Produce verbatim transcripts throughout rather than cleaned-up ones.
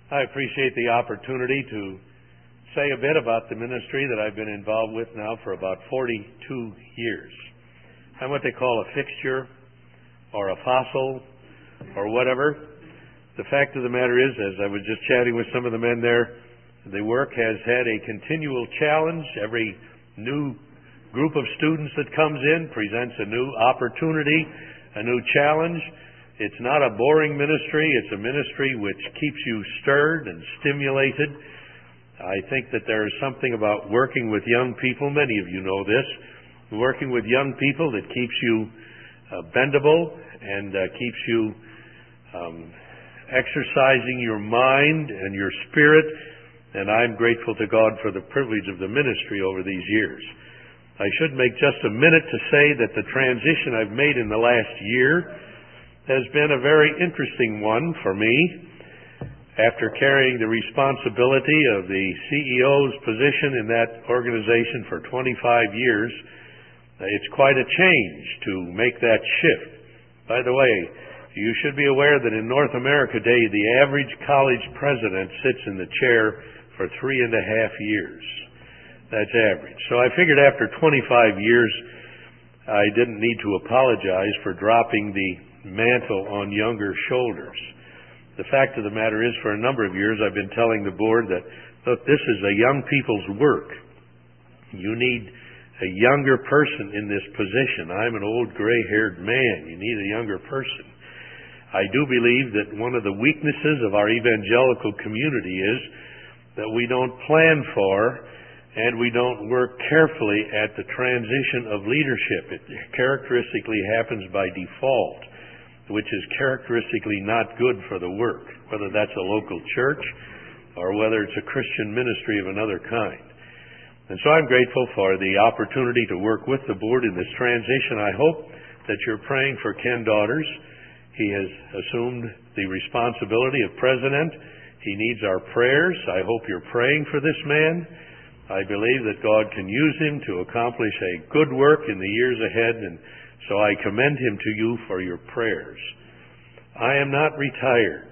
I appreciate the opportunity to say a bit about the ministry that I've been involved with now for about forty-two years. I'm what they call a fixture or a fossil or whatever. The fact of the matter is, as I was just chatting with some of the men there, the work has had a continual challenge. Every new group of students that comes in presents a new opportunity, a new challenge. It's not a boring ministry. It's a ministry which keeps you stirred and stimulated. I think that there is something about working with young people, many of you know this, working with young people that keeps you uh, bendable and uh, keeps you um, exercising your mind and your spirit, and I'm grateful to God for the privilege of the ministry over these years. I should make just a minute to say that the transition I've made in the last year has been a very interesting one for me. After carrying the responsibility of the C E O's position in that organization for twenty-five years, it's quite a change to make that shift. By the way, you should be aware that in North America today, the average college president sits in the chair for three and a half years. That's average. So I figured after twenty-five years, I didn't need to apologize for dropping the mantle on younger shoulders. The fact of the matter is, for a number of years, I've been telling the board that, look, this is a young people's work. You need a younger person in this position. I'm an old gray-haired man. You need a younger person. I do believe that one of the weaknesses of our evangelical community is that we don't plan for and we don't work carefully at the transition of leadership. It characteristically happens by default, which is characteristically not good for the work, whether that's a local church or whether it's a Christian ministry of another kind. And so I'm grateful for the opportunity to work with the board in this transition. I hope that you're praying for Ken Daughters. He has assumed the responsibility of president. He needs our prayers. I hope you're praying for this man. I believe that God can use him to accomplish a good work in the years ahead, and so I commend him to you for your prayers. I am not retired.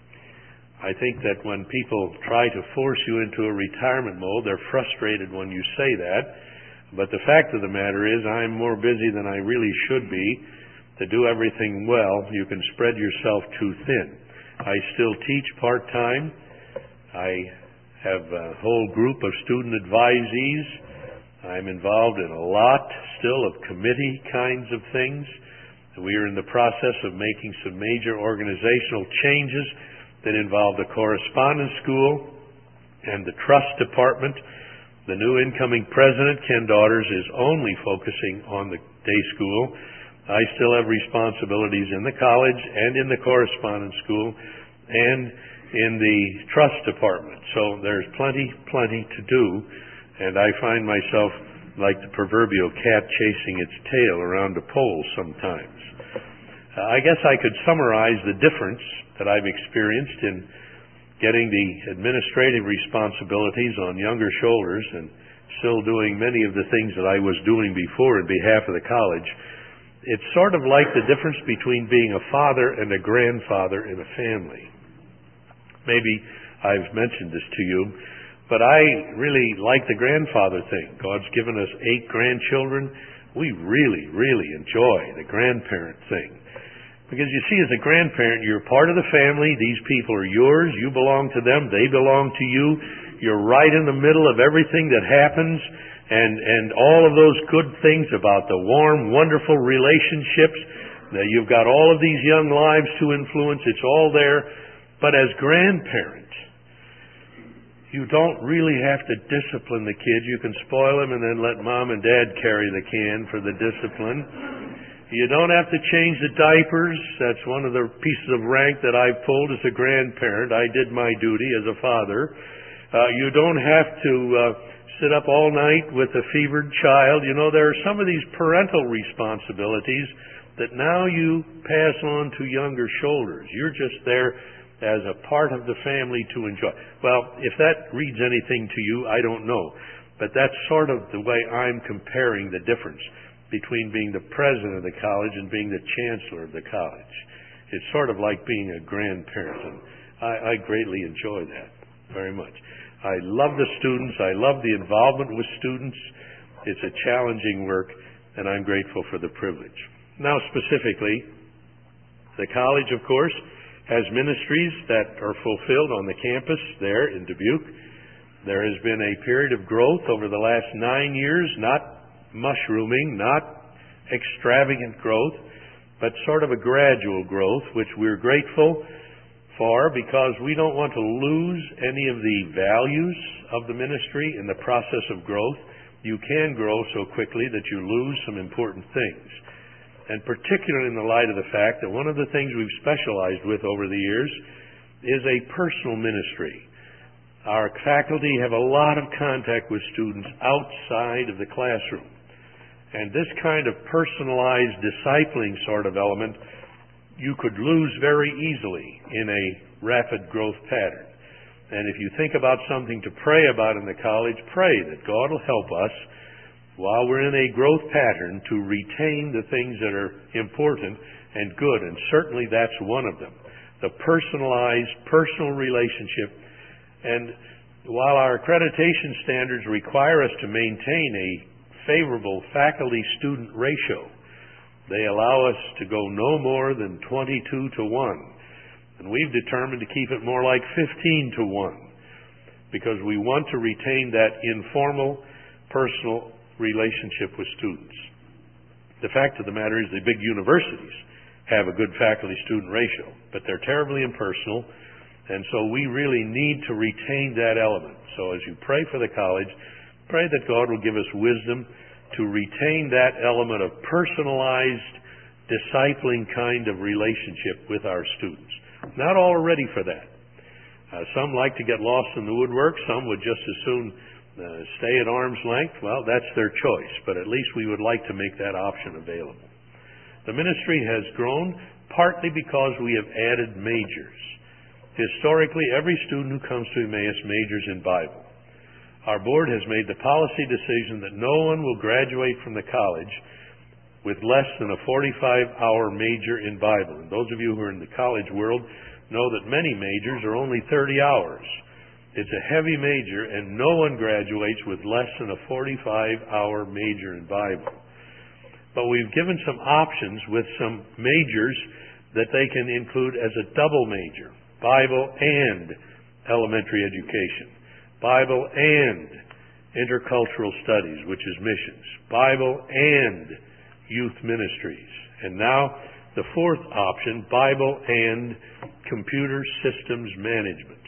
I think that when people try to force you into a retirement mode, they're frustrated when you say that. But the fact of the matter is, I'm more busy than I really should be. To do everything well, you can spread yourself too thin. I still teach part-time. I have a whole group of student advisees. I'm involved in a lot still of committee kinds of things. We are in the process of making some major organizational changes that involve the correspondence school and the trust department. The new incoming president, Ken Daughters, is only focusing on the day school. I still have responsibilities in the college and in the correspondence school and in the trust department. So there's plenty, plenty to do. And I find myself like the proverbial cat chasing its tail around a pole sometimes. Uh, I guess I could summarize the difference that I've experienced in getting the administrative responsibilities on younger shoulders and still doing many of the things that I was doing before in behalf of the college. It's sort of like the difference between being a father and a grandfather in a family. Maybe I've mentioned this to you, but I really like the grandfather thing. God's given us eight grandchildren. We really, really enjoy the grandparent thing. Because you see, as a grandparent, you're part of the family. These people are yours. You belong to them. They belong to you. You're right in the middle of everything that happens. And, and all of those good things about the warm, wonderful relationships. That you've got all of these young lives to influence. It's all there. But as grandparents, you don't really have to discipline the kids. You can spoil them and then let mom and dad carry the can for the discipline. You don't have to change the diapers. That's one of the pieces of rank that I've pulled as a grandparent. I did my duty as a father. Uh, you don't have to uh, sit up all night with a fevered child. You know, there are some of these parental responsibilities that now you pass on to younger shoulders. You're just there as a part of the family to enjoy. Well, if that reads anything to you, I don't know. But that's sort of the way I'm comparing the difference between being the president of the college and being the chancellor of the college. It's sort of like being a grandparent. And I, I greatly enjoy that very much. I love the students. I love the involvement with students. It's a challenging work, and I'm grateful for the privilege. Now, specifically, the college, of course, has ministries that are fulfilled on the campus there in Dubuque. There has been a period of growth over the last nine years, not mushrooming, not extravagant growth, but sort of a gradual growth, which we're grateful for because we don't want to lose any of the values of the ministry in the process of growth. You can grow so quickly that you lose some important things. And particularly in the light of the fact that one of the things we've specialized with over the years is a personal ministry. Our faculty have a lot of contact with students outside of the classroom. And this kind of personalized discipling sort of element you could lose very easily in a rapid growth pattern. And if you think about something to pray about in the college, pray that God will help us while we're in a growth pattern to retain the things that are important and good. And certainly that's one of them. The personalized, personal relationship. And while our accreditation standards require us to maintain a favorable faculty-student ratio, they allow us to go no more than twenty-two to one. And we've determined to keep it more like fifteen to one because we want to retain that informal, personal relationship with students. The fact of the matter is the big universities have a good faculty-student ratio, but they're terribly impersonal, and so we really need to retain that element. So as you pray for the college, pray that God will give us wisdom to retain that element of personalized, discipling kind of relationship with our students. Not all are ready for that. Uh, some like to get lost in the woodwork. Some would just as soon uh, stay at arm's length. Well, that's their choice, but at least we would like to make that option available. The ministry has grown partly because we have added majors. Historically, every student who comes to Emmaus majors in Bible. Our board has made the policy decision that no one will graduate from the college with less than a forty-five hour major in Bible. And those of you who are in the college world know that many majors are only thirty hours. It's a heavy major, and no one graduates with less than a forty-five hour major in Bible. But we've given some options with some majors that they can include as a double major, Bible and elementary education. Bible and intercultural studies, which is missions. Bible and youth ministries. And now the fourth option, Bible and computer systems management.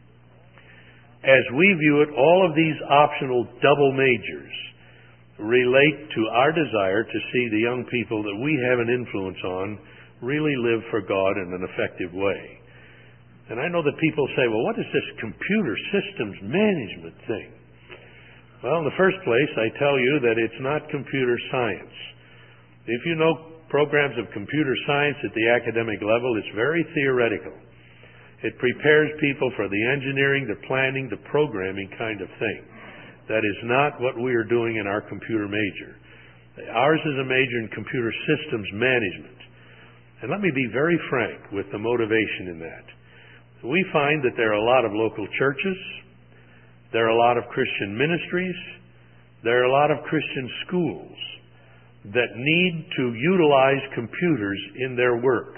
As we view it, all of these optional double majors relate to our desire to see the young people that we have an influence on really live for God in an effective way. And I know that people say, well, what is this computer systems management thing? Well, in the first place, I tell you that it's not computer science. If you know programs of computer science at the academic level, it's very theoretical. It prepares people for the engineering, the planning, the programming kind of thing. That is not what we are doing in our computer major. Ours is a major in computer systems management. And let me be very frank with the motivation in that. We find that there are a lot of local churches, there are a lot of Christian ministries, there are a lot of Christian schools that need to utilize computers in their work.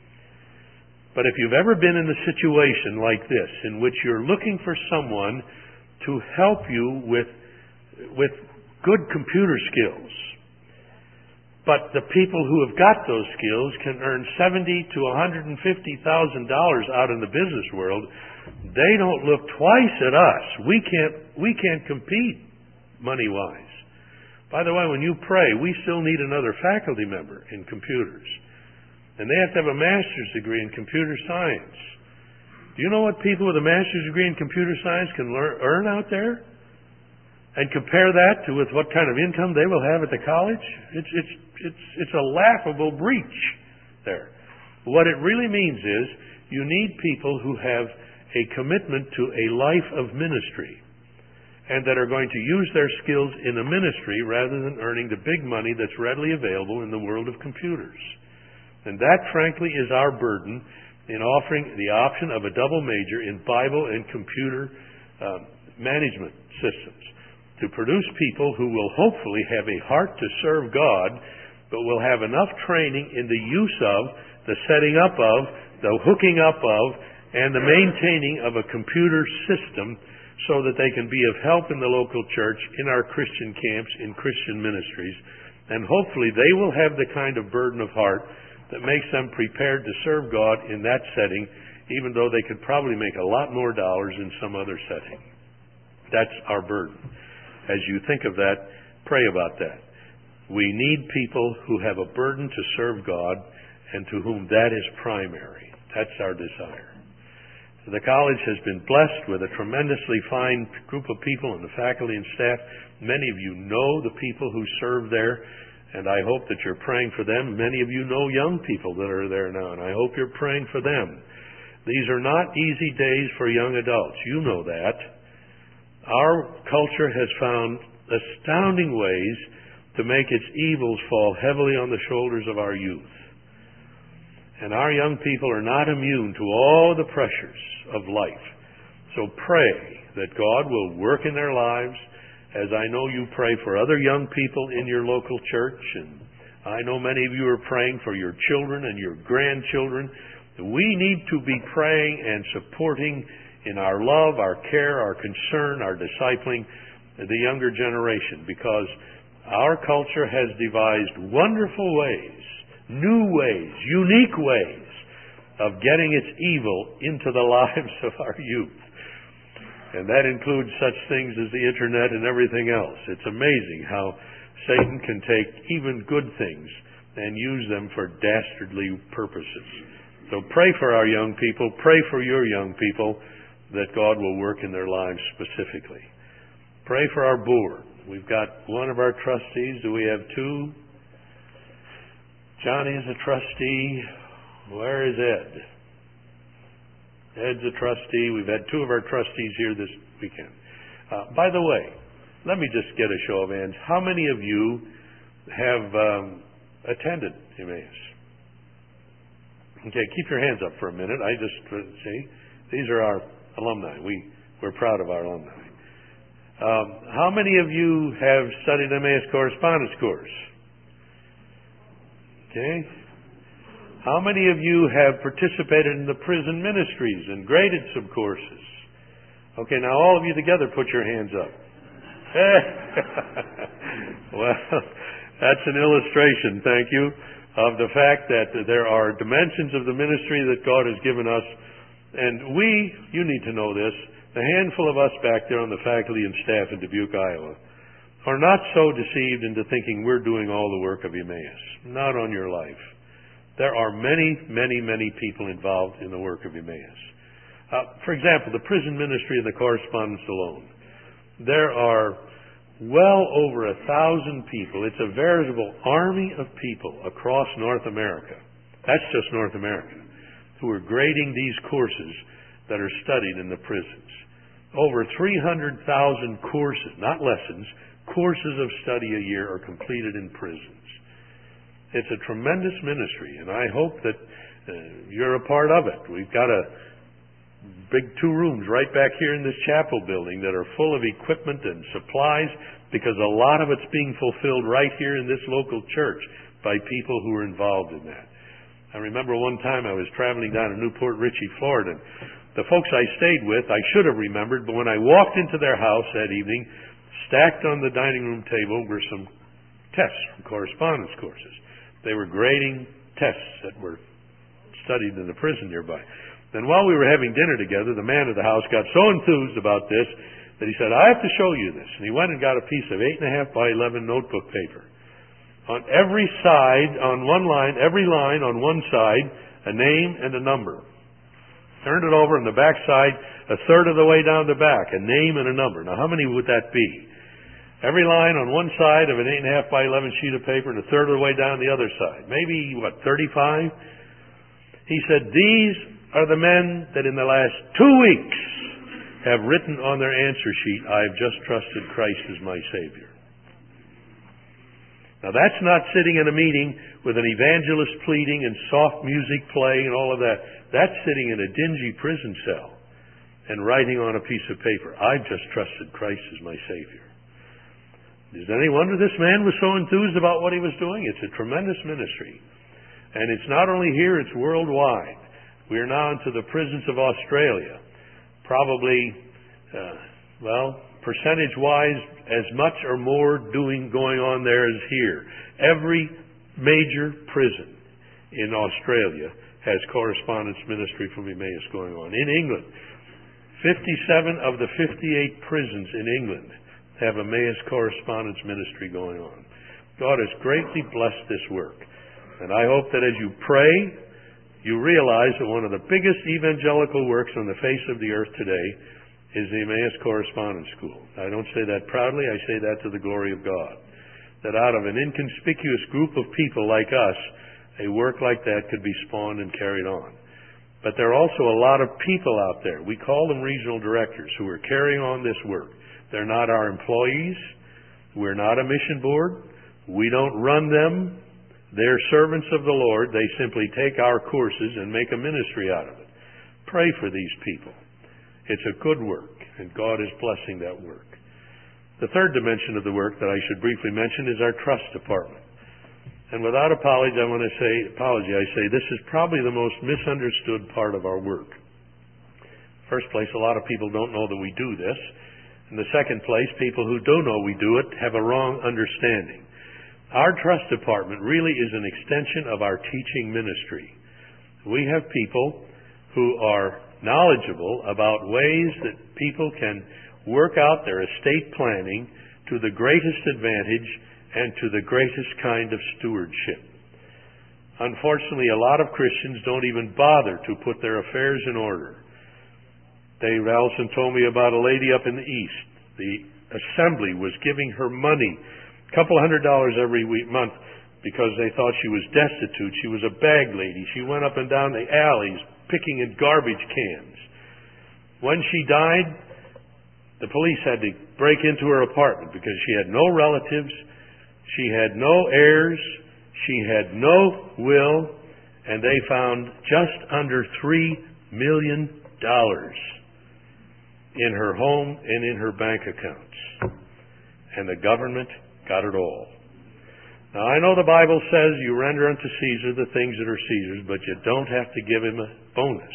But if you've ever been in a situation like this, in which you're looking for someone to help you with, with good computer skills, but the people who have got those skills can earn seventy thousand to one hundred fifty thousand dollars out in the business world, they don't look twice at us. We can't, we can't compete money-wise. By the way, when you pray, we still need another faculty member in computers. And they have to have a master's degree in computer science. Do you know what people with a master's degree in computer science can learn, earn out there? And compare that to with what kind of income they will have at the college? It's, it's, it's, it's a laughable breach there. What it really means is you need people who have a commitment to a life of ministry and that are going to use their skills in a ministry rather than earning the big money that's readily available in the world of computers. And that, frankly, is our burden in offering the option of a double major in Bible and computer uh, management systems to produce people who will hopefully have a heart to serve God, but will have enough training in the use of, the setting up of, the hooking up of, and the maintaining of a computer system so that they can be of help in the local church, in our Christian camps, in Christian ministries. And hopefully they will have the kind of burden of heart that makes them prepared to serve God in that setting, even though they could probably make a lot more dollars in some other setting. That's our burden. As you think of that, pray about that. We need people who have a burden to serve God and to whom that is primary. That's our desire. The college has been blessed with a tremendously fine group of people and the faculty and staff. Many of you know the people who serve there, and I hope that you're praying for them. Many of you know young people that are there now, and I hope you're praying for them. These are not easy days for young adults. You know that. Our culture has found astounding ways to make its evils fall heavily on the shoulders of our youth. And our young people are not immune to all the pressures of life. So pray that God will work in their lives, as I know you pray for other young people in your local church, and I know many of you are praying for your children and your grandchildren. We need to be praying and supporting in our love, our care, our concern, our discipling the younger generation, because our culture has devised wonderful ways, new ways, unique ways of getting its evil into the lives of our youth. And that includes such things as the internet and everything else. It's amazing how Satan can take even good things and use them for dastardly purposes. So pray for our young people, pray for your young people, that God will work in their lives specifically. Pray for our board. We've got one of our trustees. Do we have two? Johnny is a trustee. Where is Ed? Ed's a trustee. We've had two of our trustees here this weekend. Uh, by the way, let me just get a show of hands. How many of you have um, attended Emmaus? Okay, keep your hands up for a minute. I just uh, see. These are our alumni. We, we're proud of our alumni. Um, how many of you have studied Emmaus Correspondence Course? Okay. How many of you have participated in the prison ministries and graded some courses? Okay, now all of you together put your hands up. Well, that's an illustration, thank you, of the fact that there are dimensions of the ministry that God has given us. And we, you need to know this, the handful of us back there on the faculty and staff in Dubuque, Iowa, are not so deceived into thinking we're doing all the work of Emmaus. Not on your life. There are many, many, many people involved in the work of Emmaus. Uh, for example, the prison ministry and the correspondence alone. There are well over a thousand people. It's a veritable army of people across North America. That's just North America, who are grading these courses that are studied in the prisons. Over three hundred thousand courses, not lessons, courses of study a year are completed in prisons. It's a tremendous ministry, and I hope that uh, you're a part of it. We've got a big two rooms right back here in this chapel building that are full of equipment and supplies, because a lot of it's being fulfilled right here in this local church by people who are involved in that. I remember one time I was traveling down to Newport Richey, Florida. The folks I stayed with, I should have remembered, but when I walked into their house that evening, stacked on the dining room table were some tests from correspondence courses. They were grading tests that were studied in the prison nearby. Then while we were having dinner together, the man of the house got so enthused about this that he said, I have to show you this. And he went and got a piece of eight and a half by eleven notebook paper. On every side, on one line, every line on one side, a name and a number. Turned it over on the back side, a third of the way down the back, a name and a number. Now how many would that be? Every line on one side of an eight and a half by eleven sheet of paper and a third of the way down the other side. Maybe, what, thirty-five? He said, these are the men that in the last two weeks have written on their answer sheet, I have just trusted Christ as my Savior. Now that's not sitting in a meeting with an evangelist pleading and soft music playing and all of that. That's sitting in a dingy prison cell and writing on a piece of paper, "I've just trusted Christ as my Savior." Is it any wonder this man was so enthused about what he was doing? It's a tremendous ministry. And it's not only here, it's worldwide. We are now into the prisons of Australia. Probably, uh, well, percentage-wise, as much or more doing going on there as here. Every major prison in Australia has correspondence ministry from Emmaus going on. In England, fifty-seven of the fifty-eight prisons in England have Emmaus correspondence ministry going on. God has greatly blessed this work. And I hope that as you pray, you realize that one of the biggest evangelical works on the face of the earth today is the Emmaus Correspondence School. I don't say that proudly, I say that to the glory of God. That out of an inconspicuous group of people like us, a work like that could be spawned and carried on. But there are also a lot of people out there, we call them regional directors, who are carrying on this work. They're not our employees. We're not a mission board. We don't run them. They're servants of the Lord. They simply take our courses and make a ministry out of it. Pray for these people. It's a good work, and God is blessing that work. The third dimension of the work that I should briefly mention is our trust department. And without apology, I want to say, apology, I say this is probably the most misunderstood part of our work. First place, a lot of people don't know that we do this. In the second place, people who do know we do it have a wrong understanding. Our trust department really is an extension of our teaching ministry. We have people who are knowledgeable about ways that people can work out their estate planning to the greatest advantage and to the greatest kind of stewardship. Unfortunately, a lot of Christians don't even bother to put their affairs in order. Dave Allison told me about a lady up in the East. The assembly was giving her money, a couple hundred dollars every week, month, because they thought she was destitute. She was a bag lady. She went up and down the alleys picking in garbage cans. When she died, the police had to break into her apartment because she had no relatives, she had no heirs, she had no will, and they found just under three million dollars in her home and in her bank accounts. And the government got it all. Now, I know the Bible says you render unto Caesar the things that are Caesar's, but you don't have to give him a bonus.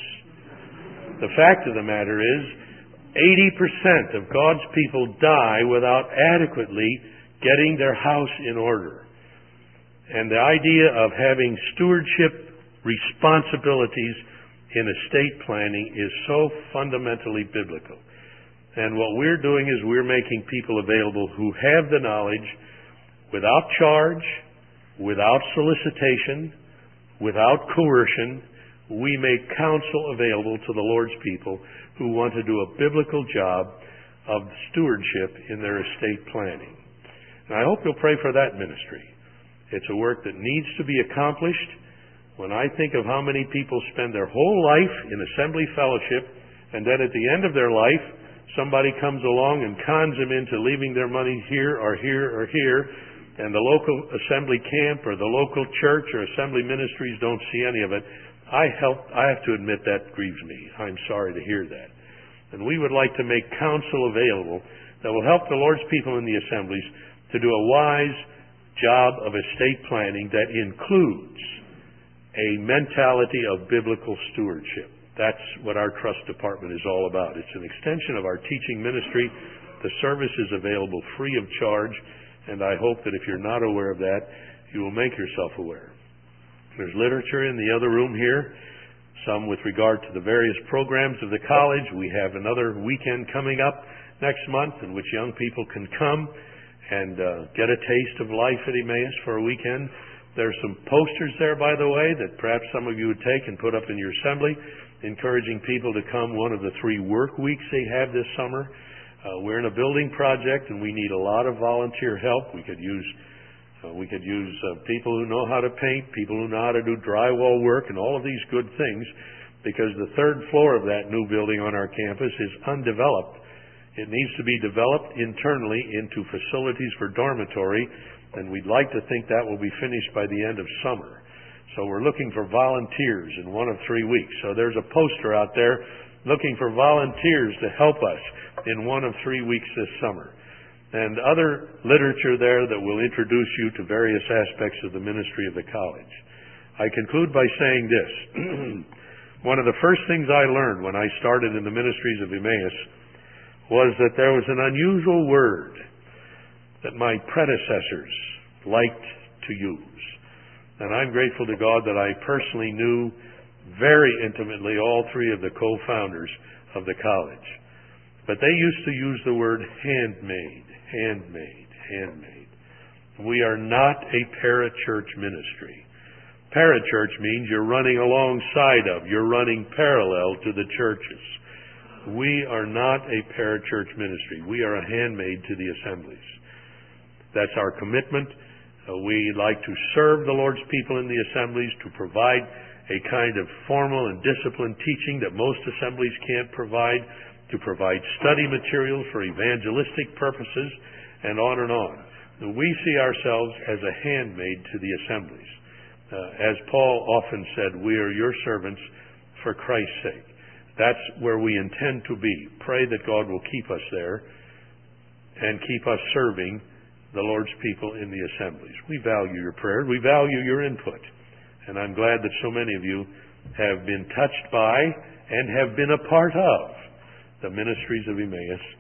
The fact of the matter is, eighty percent of God's people die without adequately getting their house in order. And the idea of having stewardship responsibilities in estate planning is so fundamentally biblical. And what we're doing is we're making people available who have the knowledge without charge, without solicitation, without coercion. We make counsel available to the Lord's people who want to do a biblical job of stewardship in their estate planning. And I hope you'll pray for that ministry. It's a work that needs to be accomplished. When I think of how many people spend their whole life in assembly fellowship, and then at the end of their life, somebody comes along and cons them into leaving their money here or here or here, and the local assembly camp or the local church or assembly ministries don't see any of it, I help, I have to admit that grieves me. I'm sorry to hear that. And we would like to make counsel available that will help the Lord's people in the assemblies to do a wise job of estate planning that includes a mentality of biblical stewardship. That's what our trust department is all about. It's an extension of our teaching ministry. The service is available free of charge, and I hope that if you're not aware of that, you will make yourself aware. There's literature in the other room here, some with regard to the various programs of the college. We have another weekend coming up next month in which young people can come and uh, get a taste of life at Emmaus for a weekend. There's some posters there, by the way, that perhaps some of you would take and put up in your assembly, encouraging people to come one of the three work weeks they have this summer. Uh, we're in a building project, and we need a lot of volunteer help. We could use uh, we could use uh, people who know how to paint, people who know how to do drywall work, and all of these good things, because the third floor of that new building on our campus is undeveloped. It needs to be developed internally into facilities for dormitory and we'd like to think that will be finished by the end of summer. So we're looking for volunteers in one of three weeks. So there's a poster out there looking for volunteers to help us in one of three weeks this summer. And other literature there that will introduce you to various aspects of the ministry of the college. I conclude by saying this. One of the first things I learned when I started in the ministries of Emmaus was that there was an unusual word that my predecessors liked to use. And I'm grateful to God that I personally knew very intimately all three of the co-founders of the college. But they used to use the word handmade, handmade, handmade. We are not a parachurch ministry. Parachurch means you're running alongside of, you're running parallel to the churches. We are not a parachurch ministry. We are a handmaid to the assemblies. That's our commitment. Uh, we like to serve the Lord's people in the assemblies, to provide a kind of formal and disciplined teaching that most assemblies can't provide, to provide study materials for evangelistic purposes, and on and on. We see ourselves as a handmaid to the assemblies. Uh, as Paul often said, we are your servants for Christ's sake. That's where we intend to be. Pray that God will keep us there and keep us serving the Lord's people in the assemblies. We value your prayer. We value your input. And I'm glad that so many of you have been touched by and have been a part of the ministries of Emmaus